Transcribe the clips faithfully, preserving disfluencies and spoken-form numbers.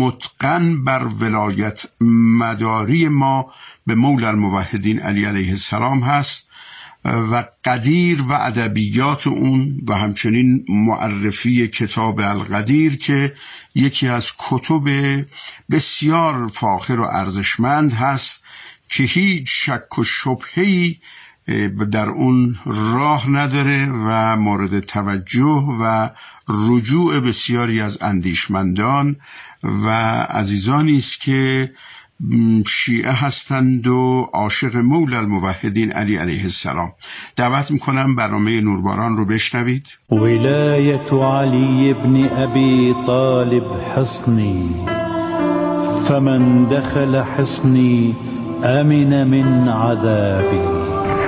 متقن بر ولایت مداری ما به مولا الموحدین علی علیه السلام هست و قدیر و ادبیات اون و همچنین معرفی کتاب القدیر که یکی از کتب بسیار فاخر و ارزشمند هست که هیچ شک و شبهه‌ای در اون راه نداره و مورد توجه و رجوع بسیاری از اندیشمندان و عزیزانی است که شیعه هستند و عاشق مولا الموحدین علی علیه السلام. دعوت میکنم برنامه نورباران رو بشنوید. ولایت علی ابن ابی طالب حصنی فمن دخل حصنی امن من عذابی.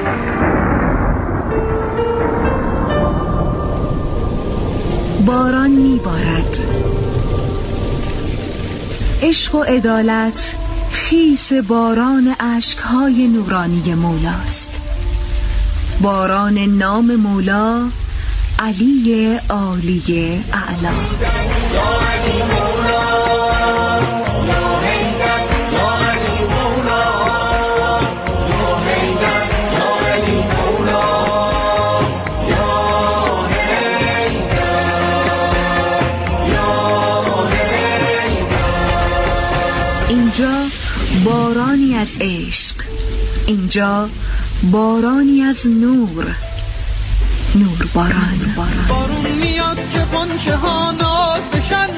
باران میبارد، عشق و عدالت خیس باران اشکهای نورانی مولاست. باران نام مولا علی عالی اعلی. اینجا بارانی از عشق، اینجا بارانی از نور، نور باران. باران, بارون میاد که غنچه ها ناز بشن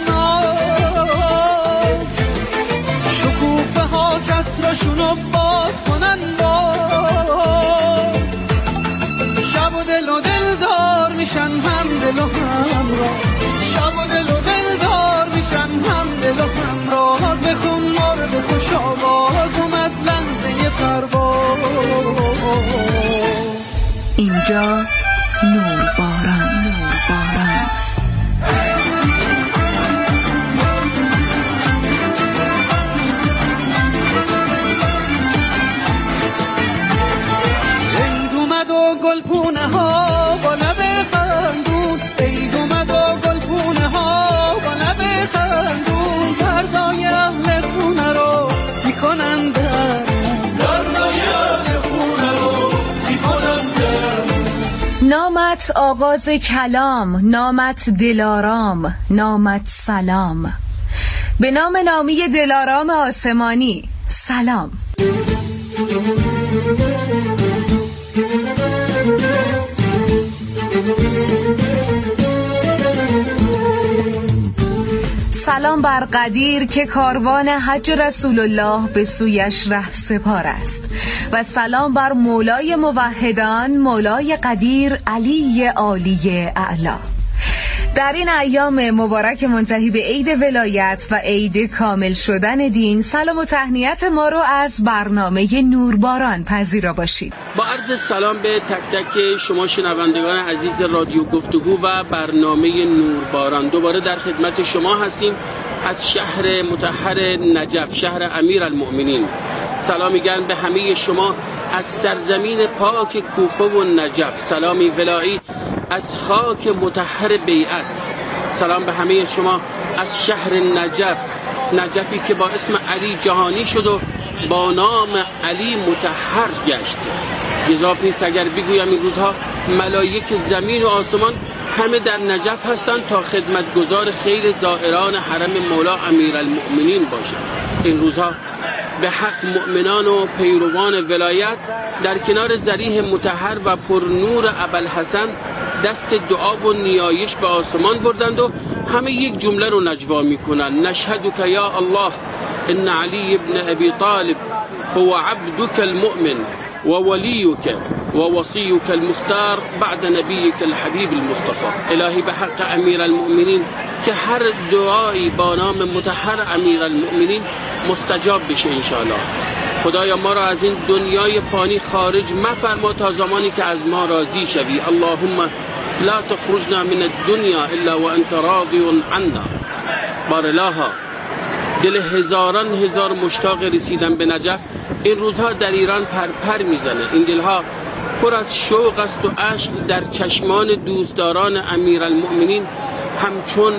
ناز، شکوفه ها چترشونو باز کنن باز، شب و دل و دل دار میشن هم دل و هم را، شب و دل و دل دار میشن هم دل و هم را. بخون مرد خوش آواز اومد لحظه پرواز. اینجا نور باران، نور باران. عید اومد و گلپونه ها با لب خندون، عید اومد و گلپونه ها با لب خندون، دردای اهل خونه رو میکنن در، دردای اهل خونه رو میکنن در. نامت آغاز کلام، نامت دلارام، نامت سلام. به نام نامی دلارام آسمانی سلام. سلام بر قدیر که کاروان حج رسول الله به سویش ره سپار است و سلام بر مولای موحدان مولای قدیر علی عالی اعلی. در این ایام مبارک منتهی به عید ولایت و عید کامل شدن دین، سلام و تهنیت ما رو از برنامه نورباران پذیرا باشید. با عرض سلام به تک تک شما شنوندگان عزیز رادیو گفتگو و برنامه نورباران، دوباره در خدمت شما هستیم از شهر مطهر نجف، شهر امیرالمؤمنین. سلامی گرم به همه شما از سرزمین پاک کوفه و نجف، سلامی ولایی از خاک مطهر بیعت. سلام به همه شما از شهر نجف، نجفی که با اسم علی جهانی شد و با نام علی مطهر گشت. گزاف نیست اگر بگویم این روزها ملائک زمین و آسمان همه در نجف هستند تا خدمتگزار خیر زائران حرم مولا امیرالمؤمنین باشند. این روزها به حق مؤمنان و پیروان ولایت در کنار ذریح مطهر و پرنور ابوالحسن دست دعا و نیایش به آسمان بردند و همه یک جمله رو نجوا میکنن: نشهدک یا الله ان علی ابن ابی طالب هو عبدك المؤمن و ولیک و وصیک المختار بعد نبیک الحبیب المصطفى. الهی به حق امیرالمؤمنین که هر دعایی با نام مطهر امیرالمؤمنین مستجاب بشه انشاءالله. خدایا ما را از این دنیای فانی خارج مفرما تا زمانی که از ما راضی شوی. اللهم لا تخرجنا من الدنیا الا وانت راضی عنا. بارلاها دل هزاران هزار مشتاق رسیدن به نجف این روزها در ایران پرپر میزنه. این دلها پر از شوق است و اشک در چشمان دوستداران امیرالمؤمنین همچون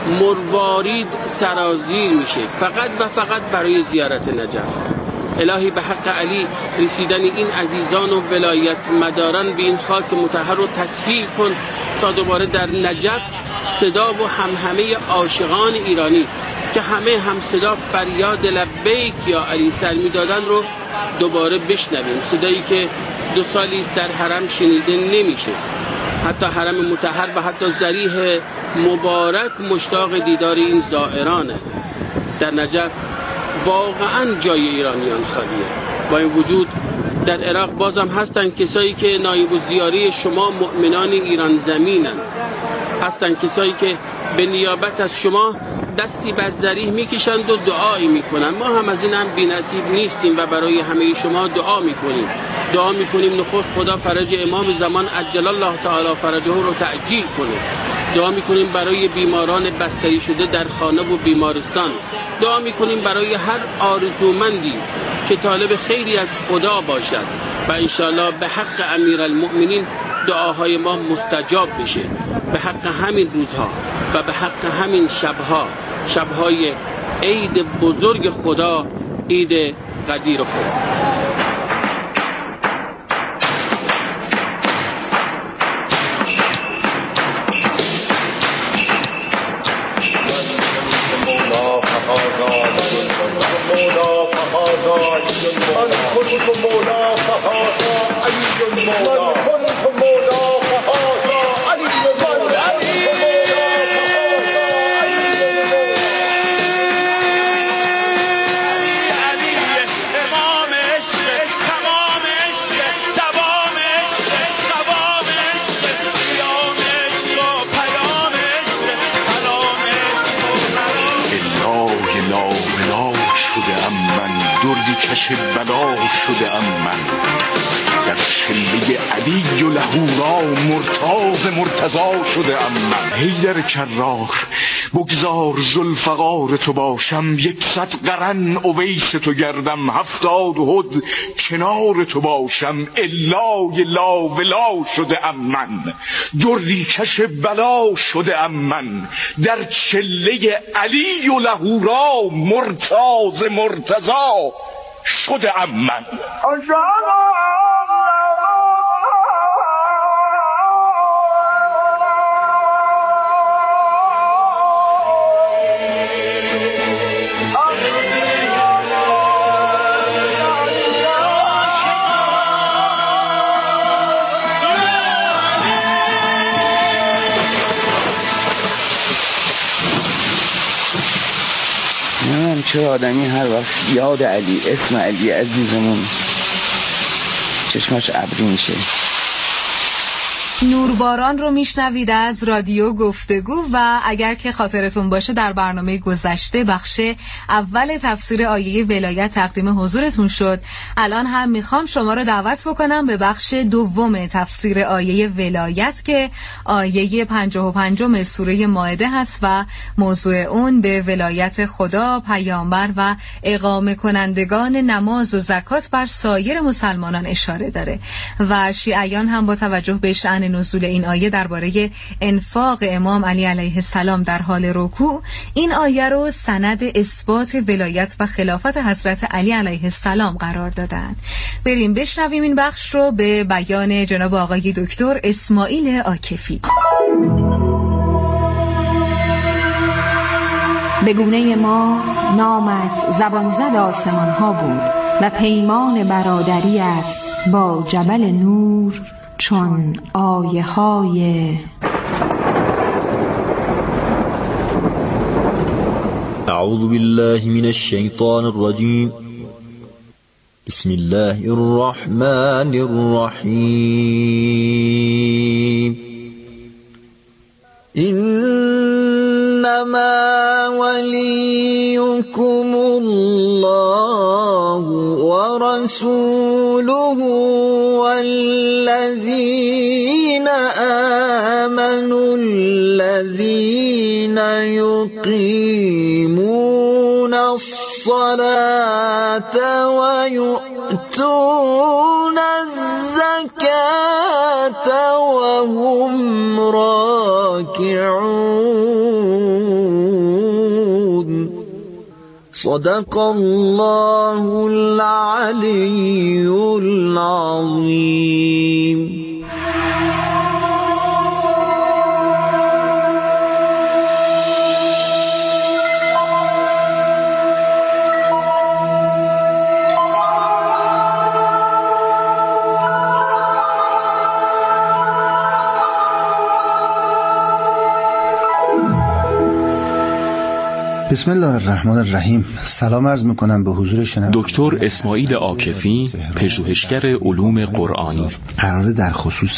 مروارید سرازیر میشه فقط و فقط برای زیارت نجف. الهی به حق علی رسیدن این عزیزان و ولایت مداران به این خاک مطهر رو تسهیل کن تا دوباره در نجف صدا و همهمه عاشقان ایرانی که همه هم صدا فریاد لبیک یا علی سر میدادن رو دوباره بشنویم. صدایی که دو سالی است در حرم شنیده نمیشه. حتی حرم مطهر و حتی ضریح مبارک مشتاق دیدار این زائرانه. در نجف واقعا جای ایرانیان خالیه. با این وجود در عراق بازم هستن کسایی که نایب الزیاره شما مؤمنان ایران زمینن، هستن کسایی که به نیابت از شما دستی بر ذریح میکشند و دعایی میکنن. ما هم از این هم بی‌نصیب نیستیم و برای همه شما دعا میکنیم. دعا میکنیم نخست خدا فرج امام زمان عجل الله تعالی فرجه رو تعجیل کنه. دعا میکنیم برای بیماران بستری شده در خانه و بیمارستان. دعا میکنیم برای هر آرزومندی که طالب خیری از خدا باشد و انشاءالله به حق امیرالمؤمنین دعاهای ما مستجاب بشه. به حق همین روزها و به حق همین شبها، شبهای عید بزرگ خدا، عید قدیر خدا. کش بلا شده ام من، در شله علی و لهورا مرتاض مرتضا شده ام من. حیدر کرار بگذار ذوالفقار تو باشم، یکصد قرن اویس تو گردم، هفتاد هد کنار تو باشم. الای لا ولا شده ام من، دردی کش بلا شده ام من، در چله علی و لهورا مرتاض مرتضا شده ام من. چرا آدمی هر وقت یاد علی، اسم علی عزیزمون، چشمش ابری میشه. نورباران رو میشنوید از رادیو گفتگو و اگر که خاطرتون باشه در برنامه گذشته بخش اول تفسیر آیه ولایت تقدیم حضورتون شد. الان هم میخوام شما رو دعوت بکنم به بخش دوم تفسیر آیه ولایت که آیه پنجاه و پنجم سوره مائده هست و موضوع اون به ولایت خدا، پیامبر و اقامه کنندگان نماز و زکات بر سایر مسلمانان اشاره داره و شیعیان هم با توجه به شأن نزول این آیه درباره انفاق امام علی علیه السلام در حال رکوع این آیه رو سند اثبات ولایت و خلافت حضرت علی علیه السلام قرار دادن. بریم بشنویم این بخش رو به بیان جناب آقای دکتر اسماعیل عاکفی. به گونه ما نامت زبان زد آسمان ها بود و پیمان برادریت با جبل نور چون آیه های. اعوذ بالله من الشیطان الرجیم. بسم الله الرحمن الرحیم. انما ولیکم الله ورسوله والذین آمنوا الذین یقیمون الصلاة ويؤتون الزكاة وهم راكعون. صدق الله العلی العظیم. بسم الله الرحمن الرحیم. سلام عرض میکنم به حضور شنوندگان. دکتر اسماعیل عاکفی، پژوهشگر علوم قرآنی، قراره در خصوص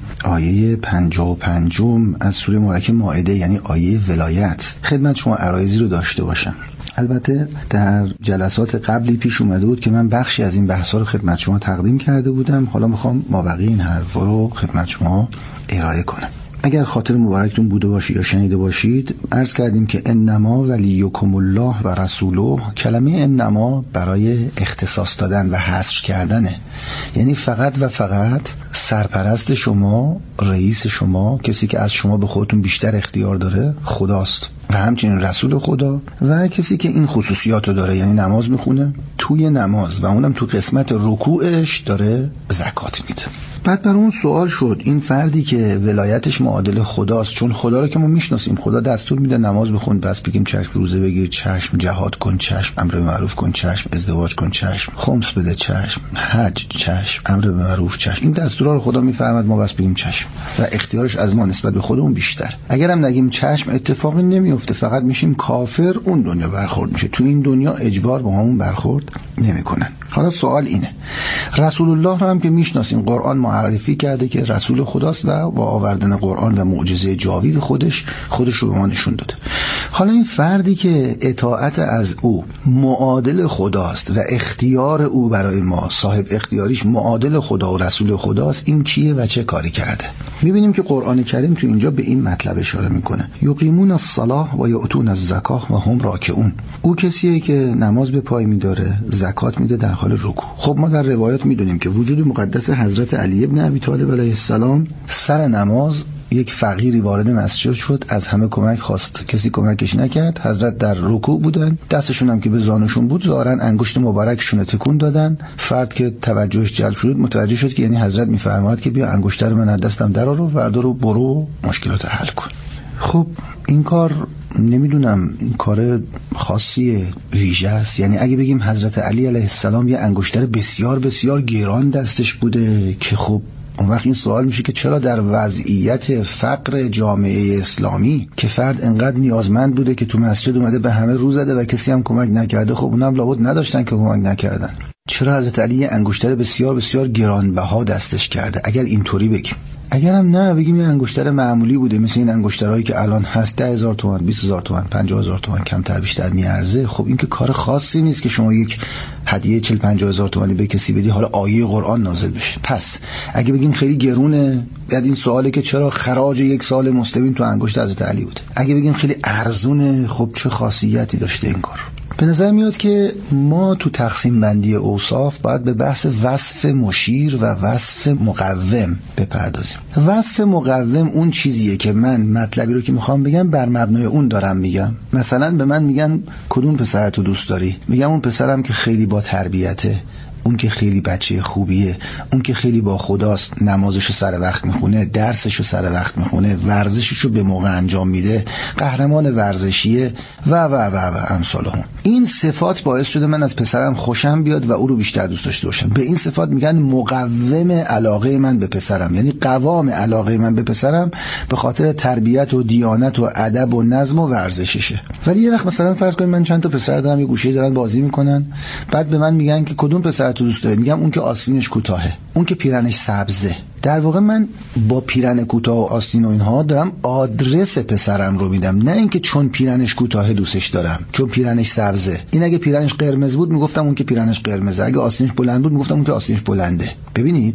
آیه پنجاه و پنجم از سوره مبارکه مائده، یعنی آیه ولایت، خدمت شما عرایضی رو داشته باشم. البته در جلسات قبلی پیش اومده بود که من بخشی از این بحثا رو خدمت شما تقدیم کرده بودم. حالا میخوام مابقی این حرفا رو خدمت شما ارائه کنم. اگر خاطر مبارکتون بوده باشید یا شنیده باشید، عرض کردیم که انما ولیکم الله و رسوله، کلمه انما برای اختصاص دادن و حصر کردنه، یعنی فقط و فقط سرپرست شما، رئیس شما، کسی که از شما به خودتون بیشتر اختیار داره خداست و همچنین رسول خدا و کسی که این خصوصیات رو داره، یعنی نماز میخونه، توی نماز و اونم تو قسمت رکوعش داره زکات میده. بعد بر اون سوال شد این فردی که ولایتش معادل خداست، چون خدا رو که ما میشناسیم، خدا دستور میده نماز بخون، بس بگیم چشم، روزه بگیر چشم، جهاد کن چشم، امر به معروف کن چشم، ازدواج کن چشم، خمس بده چشم، حج چشم، امر به معروف چشم. این دستورا رو خدا میفرماد، ما بس بگیم چشم و اختیارش از ما نسبت به خودمون بیشتر. اگرم نگیم چشم اتفاقی نمیفته، فقط میشیم کافر، اون دنیا برخورد میشه، تو این دنیا اجبار با همون برخورد نمیکنن. حالا سوال اینه، رسول الله رو هم که میشناسیم، قرآن معرفی کرده که رسول خداست و با آوردن قرآن و معجزه جاوید خودش خودش رو به ما نشون داده. حالا این فردی که اطاعت از او معادل خداست و اختیار او برای ما، صاحب اختیاریش معادل خدا و رسول خداست، این کیه و چه کاری کرده؟ میبینیم که قرآن کریم تو اینجا به این مطلب اشاره میکنه، یقیمون الصلاة و یؤتون الزکاة و هم راکعون. او کسیه که نماز به پای میداره، زکات میده در حال رکوع. خب ما در روایات میدونیم که وجود مقدس حضرت علی ابن ابی طالب علیه السلام سر نماز یک فقیری وارد مسجد شد، از همه کمک خواست، کسی کمکش نکرد. حضرت در رکوع بودن، دستشون هم که به زانوشون بود، ظاهرا انگشت مبارکشون تکون دادن. فرد که توجهش جلب شد متوجه شد که یعنی حضرت میفرماد که بیا انگشتر من از دستم در آور، فردا رو برو مشکلات حل کن. خب این کار نمیدونم این کار خاصی ویژه است، یعنی اگه بگیم حضرت علی علیه السلام یه انگشتر بسیار بسیار گران دستش بوده که خب اون وقت این سوال میشه که چرا در وضعیت فقر جامعه اسلامی که فرد انقدر نیازمند بوده که تو مسجد اومده به همه رو زده و کسی هم کمک نکرده، خب اونم لابد نداشتن که کمک نکردن، چرا حضرت علی انگشتر بسیار بسیار گرانبها دستش کرده؟ اگر اینطوری بگیم. اگرم نه بگیم یه انگشتر معمولی بوده، مثل این انگشترهایی که الان هست ده هزار تومان، بیست هزار تومان، پنجاه هزار تومان کمتر بیشتر میارزه، خب این که کار خاصی نیست که شما یک هدیه چهل پنجاه هزار تومانی به کسی بدی حالا آیه قرآن نازل بشه. پس اگه بگیم خیلی گرونه، بعد این سواله که چرا خراج یک سال مسلمین تو انگشت حضرت علی بوده. اگه بگیم خیلی ارزونه، خب چه خاصیتی داشته این کار؟ به نظر میاد که ما تو تقسیم بندی اوصاف باید به بحث وصف مشیر و وصف مقوم بپردازیم. وصف مقوم اون چیزیه که من مطلبی رو که میخوام بگم بر مبنای اون دارم میگم. مثلا به من میگن کدوم پسرتو دوست داری؟ میگم اون پسرم که خیلی با تربیته، اون که خیلی بچه خوبیه، اون که خیلی با خداست، نمازشو سر وقت میخونه، درسشو سر وقت میخونه، ورزششو به موقع انجام میده، قهرمان ورزشیه و و و و امثال هم. این صفات باعث شده من از پسرم خوشم بیاد و او رو بیشتر دوست داشته باشم. به این صفات میگن مقوم علاقه من به پسرم، یعنی قوام علاقه من به پسرم به خاطر تربیت و دیانت و ادب و نظم و ورزششه. ولی یه وقت مثلا فرض کنید من چند تا پسر دارم، یه گوشه دارن بازی میکنن، بعد به من میگن که کدوم پسر تو دوست داری؟ میگم اون که آستینش کوتاهه، اون که پیرنش سبزه. در واقع من با پیرن کوتاه و آستین و اینها دارم آدرس پسرم رو میدم، نه اینکه چون پیرنش کوتاه دوستش دارم، چون پیرنش سبزه. این اگه پیرنش قرمز بود میگفتم اون که پیرنش قرمزه، اگه آستینش بلند بود میگفتم اون که آستینش بلنده. ببینید،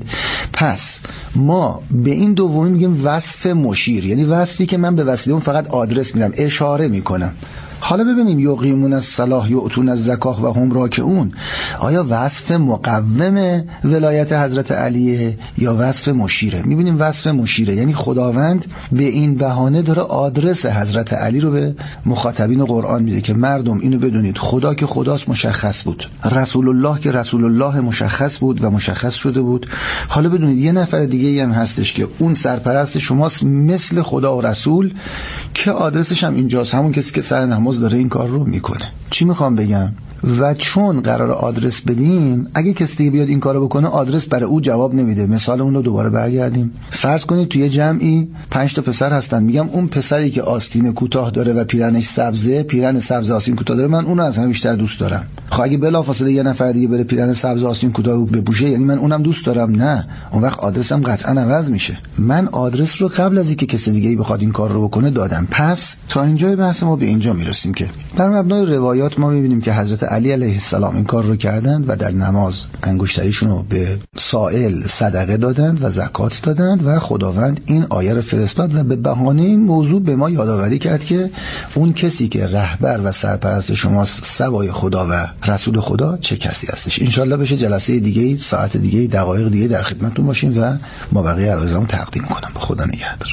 پس ما به این دومی میگیم وصف مشیر، یعنی وصفی که من به وسیله اون فقط آدرس میدم، اشاره میکنم. حالا ببینیم یقیمون الصلاة یؤتون الزکاة و هم راکعون، آیا وصف مقوم ولایت حضرت علیه یا وصف مشیره؟ میبینیم وصف مشیره، یعنی خداوند به این بهانه داره آدرس حضرت علی رو به مخاطبین قرآن میده که مردم اینو بدونید، خدا که خداست مشخص بود، رسول الله که رسول الله مشخص بود و مشخص شده بود. حالا بدونید یه نفر دیگه هم هستش که اون سرپرست شماست مثل خدا و رسول که آدرسش هم اینجاست، همون کسی که سر نماز داره این کار رو میکنه. چی میخوام بگم؟ و چون قرار آدرس بدیم، اگه کسی دیگه بیاد این کارو بکنه آدرس برای او جواب نمیده. مثالمون رو دوباره برگردیم. فرض کنید توی جمعی پنج تا پسر هستن، میگم اون پسری که آستین کوتاه داره و پیرنش سبزه، پیرن سبز آستین کوتاه داره، من اونو از همه بیشتر دوست دارم. خب اگه بلافاصله یه نفر دیگه بره پیرن سبز آستین کوتاه بپوشه، یعنی من اونم دوست دارم؟ نه، اون وقت آدرسم قطعا عوض میشه. من آدرس رو قبل از اینکه کسی دیگه بخواد این کار رو بکنه دادم. پس تا اینجای بحث ما به اینجا میرسیم که در مبنای روایات ما میبینیم که حضرت علی علیه السلام این کار رو کردند و در نماز انگشتریشون رو به سائل صدقه دادند و زکات دادند و خداوند این آیه رو فرستاد و به بهانه این موضوع به ما یادآوری کرد که اون کسی که رهبر و سرپرست شماست سوای خدا و رسول خدا چه کسی هستش. انشالله بشه جلسه دیگه، ساعت دیگه، دقایق دیگه در خدمتتون باشیم و ما بقیه عرایزمون تقدیم کنم. به خدا نگهدار.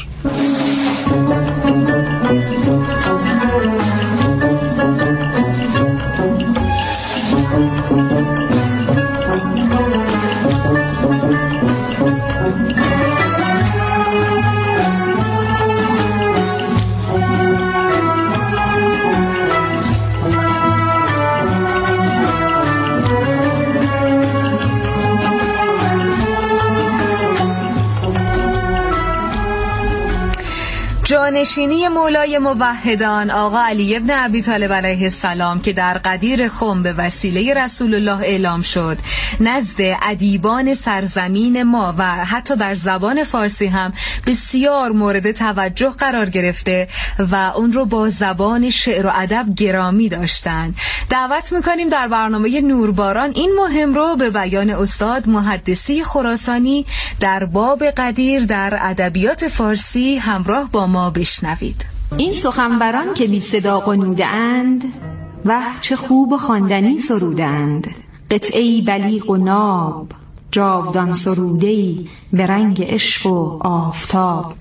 جانشینی مولای موحدان آقا علی ابن ابی طالب علیه السلام که در قدیر خم به وسیله رسول الله اعلام شد نزد ادیبان سرزمین ما و حتی در زبان فارسی هم بسیار مورد توجه قرار گرفته و اون رو با زبان شعر و ادب گرامی داشتن. دعوت میکنیم در برنامه نورباران این مهم رو به بیان استاد محدثی خراسانی در باب قدیر در ادبیات فارسی همراه با ما بشنوید. این سخنوران که بی صدا قنوده اند و چه خوب خواندنی سرودند، قطعه‌ای بلیغ و ناب، جاودان سروده‌ای به رنگ عشق و آفتاب.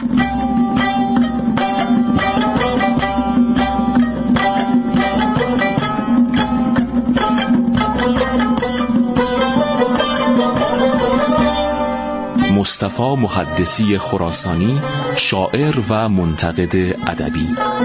مصطفی محدثی خراسانی، شاعر و منتقد ادبی.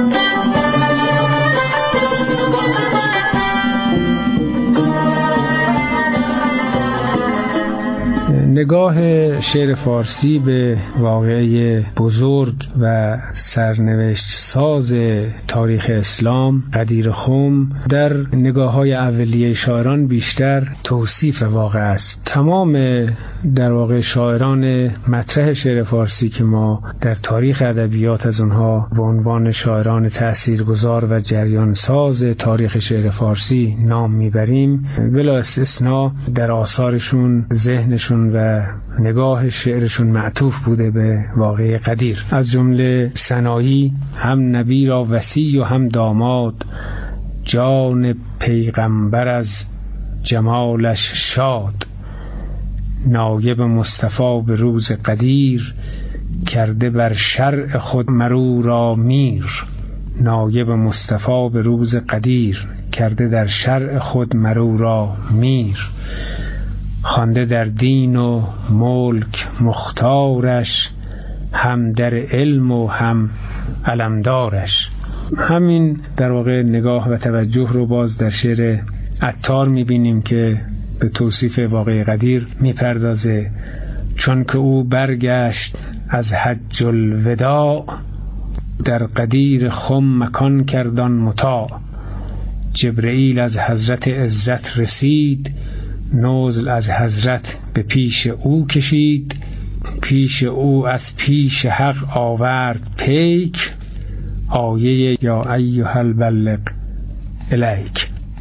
نگاه شعر فارسی به واقعه بزرگ و سرنوشت ساز تاریخ اسلام قدیر خم در نگاه‌های اولیه شاعران بیشتر توصیف واقع است. تمام در واقع شاعران مطرح شعر فارسی که ما در تاریخ ادبیات از اونها به عنوان شاعران تاثیرگذار و جریان ساز تاریخ شعر فارسی نام میبریم، بلا استثناء در آثارشون ذهنشون و نگاه شعرشون معطوف بوده به واقعه قدیر. از جمله سنایی هم نبی را وصی و هم داماد، جان پیغمبر از جمالش شاد، نایب مصطفی به روز قدیر، کرده بر شرع خود مرو را میر. نایب مصطفی به روز قدیر، کرده در شرع خود مرو را میر. خوانده در دین و ملک مختارش، هم در علم و هم علمدارش. همین در واقع نگاه و توجه رو باز در شعر عطار میبینیم که به توصیف واقعه قدیر میپردازه. چون که او برگشت از حج الوداع، در قدیر خم مکان کردان مطاع. جبرئیل از حضرت عزت رسید، نزل از حضرت به پیش او کشید. پیش او از پیش حق آورد پیک، آیه یا ایها البلغ الیک.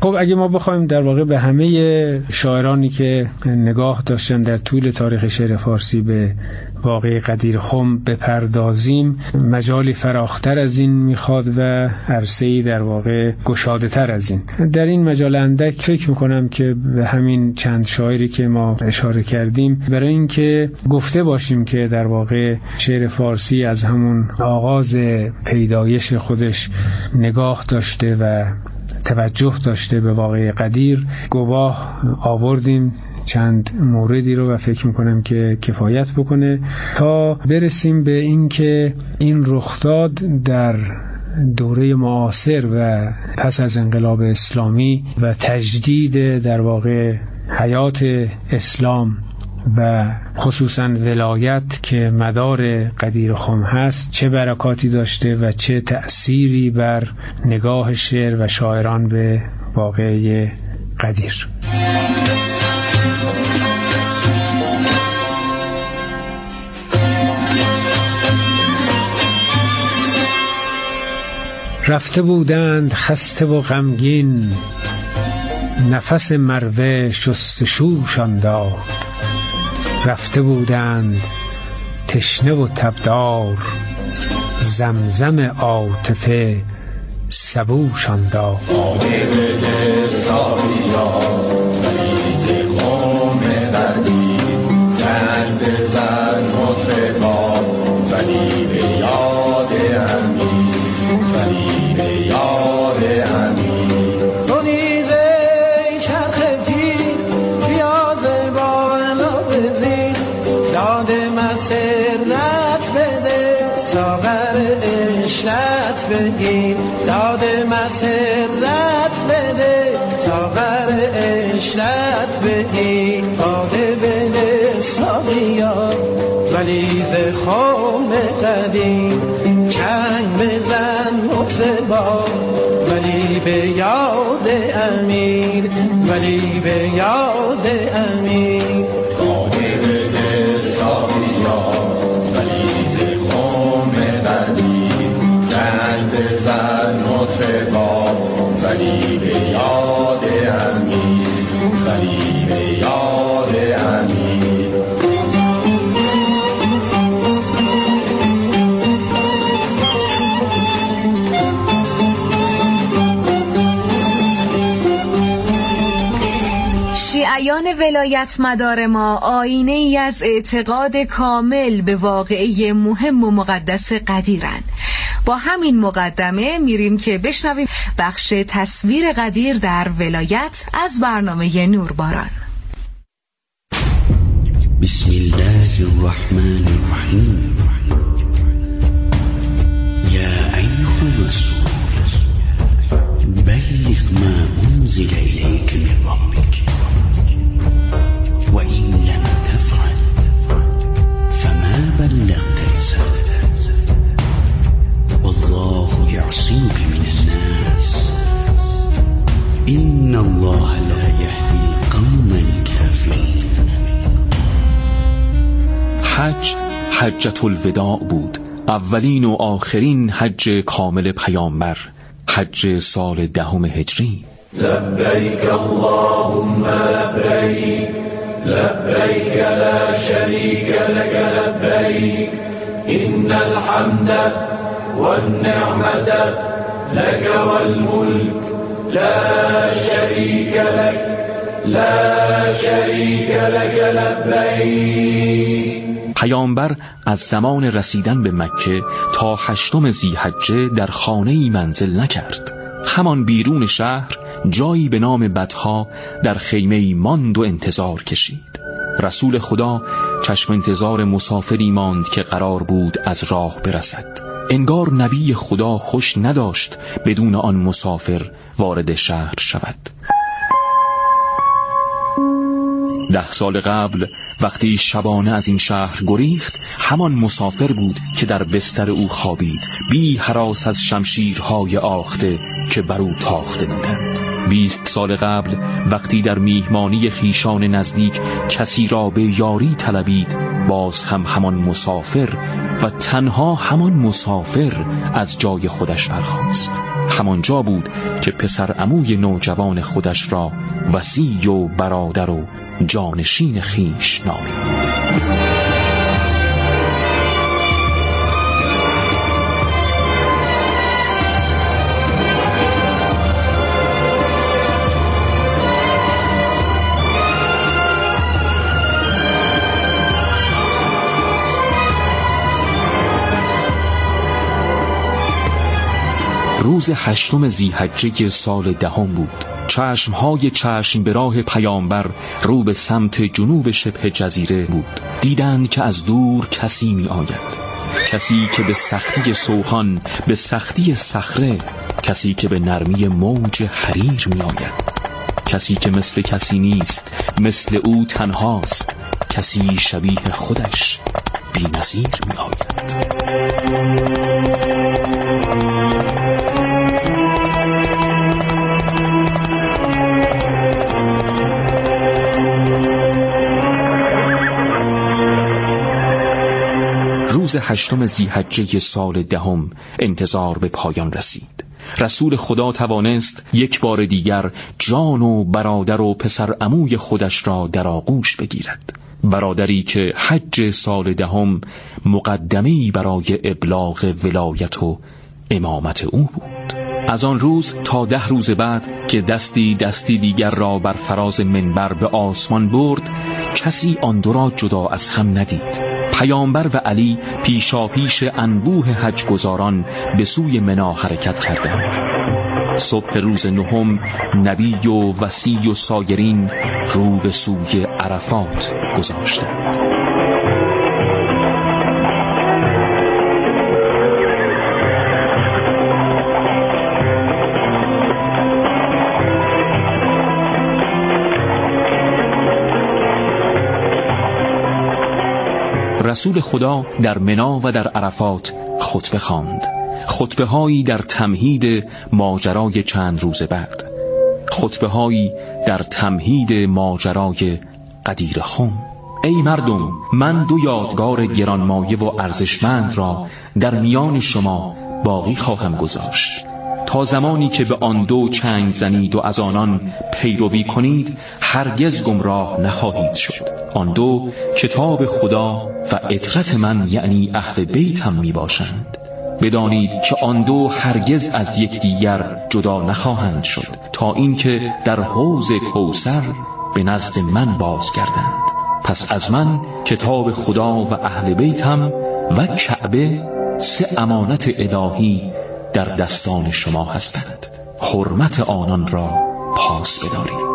خب اگه ما بخوایم در واقع به همه شاعرانی که نگاه داشتن در طول تاریخ شعر فارسی به واقعه قدیر خم بپردازیم، مجالی فراختر از این میخواد و عرصه‌ای در واقع گشاده تر از این. در این مجال اندک فکر میکنم که به همین چند شاعری که ما اشاره کردیم، برای اینکه گفته باشیم که در واقع شعر فارسی از همون آغاز پیدایش خودش نگاه داشته و توجه داشته به واقعه قدیر، گواه آوردیم چند موردی رو و فکر میکنم که کفایت بکنه تا برسیم به این که این رخداد در دوره معاصر و پس از انقلاب اسلامی و تجدید در واقع حیات اسلام و خصوصا ولایت که مدار قدیر خم هست چه برکاتی داشته و چه تأثیری بر نگاه شعر و شاعران به واقعه قدیر. رفته بودند خسته و غمگین، نفس مروه شستشوشان داد. رفته بودند تشنه و تبدار، زمزم عاطفه سبوشان داد. بگیر داد مسرت بده، ساغر عشرت بگیر، باده بده ساقیا ولیز خم قدیم. چنگ بزن مطربا ولی به یاد امیر، ولی به یاد امیر. باده بده ساقیا ولیز خم قدیم، بزن مطربا ولی به یاد امیر، ولی به یاد امیر. شیعیان ولایت مدار ما آینه ای از اعتقاد کامل به واقعه مهم و مقدس قدیرند. با همین مقدمه میریم که بشنویم بخش تصویر قدیر در ولایت از برنامه نورباران. بسم الله الرحمن الرحیم. یا ایها الرسول بلغ ما انزل الیک من ربک و این لم تفعل فما بلغت رسالته والله يعصمك من الناس إن الله لا يهدي القوم الكافرين. حج حجة الوداع بود، اولین و آخرین حج کامل پیامبر، حج سال دهم هجری. لبیک اللهم لبیک لبیک لا شریک لک لبیک ان الحمد والنعمة لك والملك لا شريك لك لا شريك لك لبیک. پیامبر از زمان رسیدن به مکه تا هشتم ذی‌حجه در خانه‌ای منزل نکرد. همان بیرون شهر جایی به نام بطحا در خیمه‌ای ماند و انتظار کشید. رسول خدا چشم انتظار مسافری ماند که قرار بود از راه برسد. انگار نبی خدا خوش نداشت بدون آن مسافر وارد شهر شود. ده سال قبل وقتی شبانه از این شهر گریخت، همان مسافر بود که در بستر او خوابید، بی هراس از شمشیرهای آخته که بر او تاخته بودند. بیست سال قبل وقتی در میهمانی خیشان نزدیک کسی را به یاری طلبید، باز هم همان مسافر و تنها همان مسافر از جای خودش برخاست. همانجا بود که پسر عموی نوجوان خودش را وصی و برادر و جانشین خیش نامید. روز هشتم ذی‌حجه سال دهم بود. چشمهای چشم به راه پیامبر رو به سمت جنوب شبه جزیره بود. دیدند که از دور کسی می آید، کسی که به سختی سوهان، به سختی صخره، کسی که به نرمی موج حریر می آید، کسی که مثل کسی نیست، مثل او تنهاست، کسی شبیه خودش بی نظیر می آید. روز هشتم ذی‌حجه سال دهم انتظار به پایان رسید. رسول خدا توانست یک بار دیگر جان و برادر و پسر عموی خودش را در آغوش بگیرد. برادری که حج سال دهم مقدمه‌ای برای ابلاغ ولایت و امامت او بود. از آن روز تا ده روز بعد که دستی دستی دیگر را بر فراز منبر به آسمان برد، کسی آن دو را جدا از هم ندید. پیامبر و علی پیشا پیش انبوه حج گزاران به سوی منا حرکت کردند. صبح روز نهم نبی و وصی و سایرین رو به سوی عرفات گذاشتند. رسول خدا در منا و در عرفات خطبه خواند. خطبه هایی در تمهید ماجرای چند روز بعد، خطبه هایی در تمهید ماجرای غدیر خم. ای مردم، من دو یادگار گرانمایه و ارزشمند را در میان شما باقی خواهم گذاشت. تا زمانی که به آن دو چنگ زنید و از آنان پیروی کنید، هرگز گمراه نخواهید شد. آن دو کتاب خدا و عترت من، یعنی اهل بیتم می باشند. بدانید که آن دو هرگز از یکدیگر جدا نخواهند شد تا اینکه در حوض کوثر به نزد من بازگردند. پس از من کتاب خدا و اهل بیتم و کعبه سه امانت الهی در دستان شما هستند. حرمت آنان را پاس بدارید.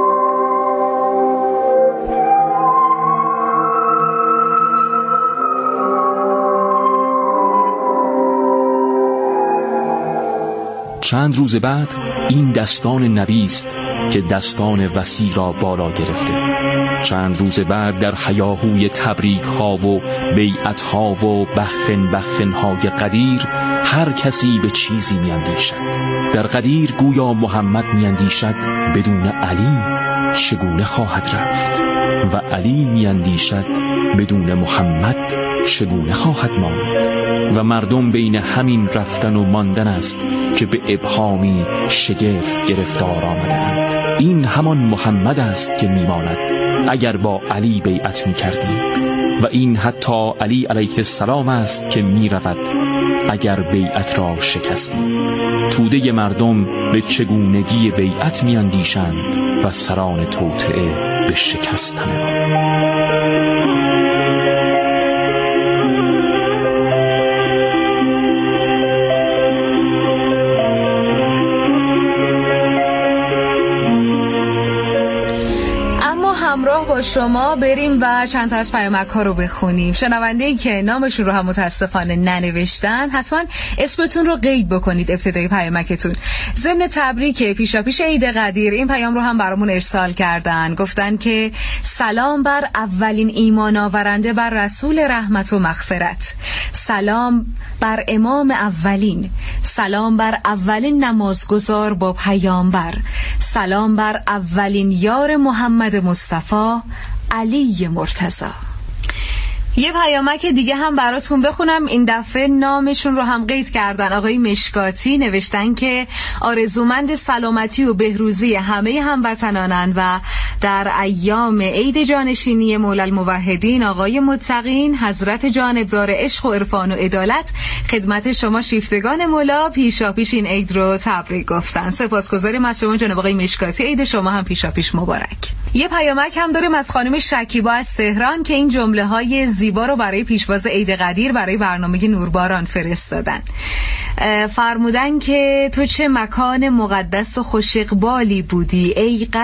چند روز بعد این دستان نبی است که دستان وصی را بالا گرفته. چند روز بعد در هیاهوی تبریک ها و بیعت ها و بخن بخن های غدیر هر کسی به چیزی می اندیشد. در غدیر گویا محمد می اندیشد بدون علی چگونه خواهد رفت و علی می اندیشد بدون محمد چگونه خواهد ماند. و مردم بین همین رفتن و ماندن است که به ابهامی شگفت گرفتار آمدند. این همان محمد است که میماند اگر با علی بیعت می کردیم، و این حتی علی علیه السلام است که می رود اگر بیعت را شکستیم. توده مردم به چگونگی بیعت می اندیشند و سران توطئه به شکستن آن. همراه با شما بریم و چند تا از پیامک ها رو بخونیم. شنونده‌ای که نامشون رو هم متاسفانه ننوشتن، حتما اسمتون رو قید بکنید ابتدای پیامکتون. ضمن تبریک پیشا پیش عید قدیر این پیام رو هم برامون ارسال کردن. گفتن که سلام بر اولین ایمان آورنده بر رسول رحمت و مغفرت، سلام بر امام اولین، سلام بر اولین نمازگزار با پیامبر، سلام بر اولین یار محمد مصطفی علی مرتضی. یه پیامک دیگه هم براتون بخونم. این دفعه نامشون رو هم قید کردن. آقای مشکاتی نوشتن که آرزومند سلامتی و بهروزی همه هموطنانن و در ایام عید جانشینی مولا الموحدین آقای متقین حضرت جانبدار عشق و عرفان و عدالت خدمت شما شیفتگان مولا پیشا پیش این عید رو تبریک گفتن. سپاسگزاریم از شما جناب آقای مشکاتی. عید شما هم پیشا پیش مبارک. یه پیامک هم داریم از خانم شکیبا از تهران که این جمله های زیبا رو برای پیشواز عید قدیر برای برنامه نورباران فرستادن. فرمودن که تو چه مکان مقدس و خوش اقبالی بودی ای